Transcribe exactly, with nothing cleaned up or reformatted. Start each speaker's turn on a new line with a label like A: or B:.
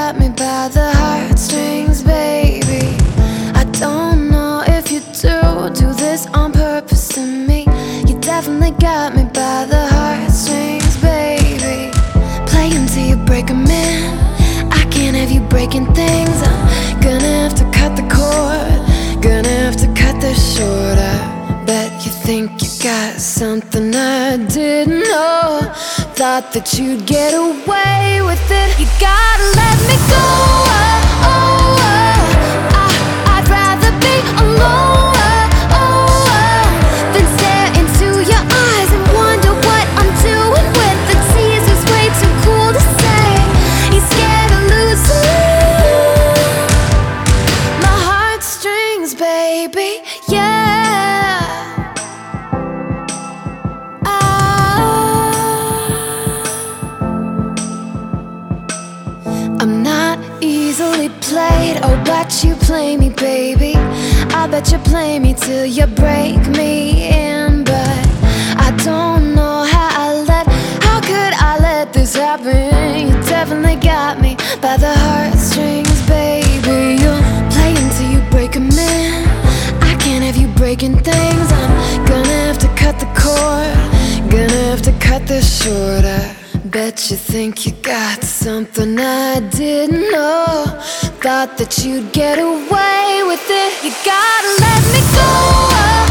A: got me by the heartstrings, baby. I don't know if you do do this on purpose to me. You definitely got me by the heartstrings, baby. Play until you break 'em in. I can't have you breaking things. I'm gonna have to cut the cord, gonna have to cut this short. I bet you think you got something I didn't know. Thought that you'd get away with it. You gotta let me go. Oh, oh, oh. I, I'd rather be alone, oh, oh, oh, than stare into your eyes and wonder what I'm doing with the teasers. Way too cool to say. He's scared of losing my heartstrings, baby. Yeah. I'm not easily played. Oh, but you play me, baby. I bet you play me till you break me in. But I don't know how I let, how could I let this happen? You definitely got me by the heartstrings, baby. You play until you break 'em in. I can't have you breaking things. I'm gonna have to cut the cord, gonna have to cut this short. I bet you think you got something I didn't know. Thought that you'd get away with it. You gotta let me go.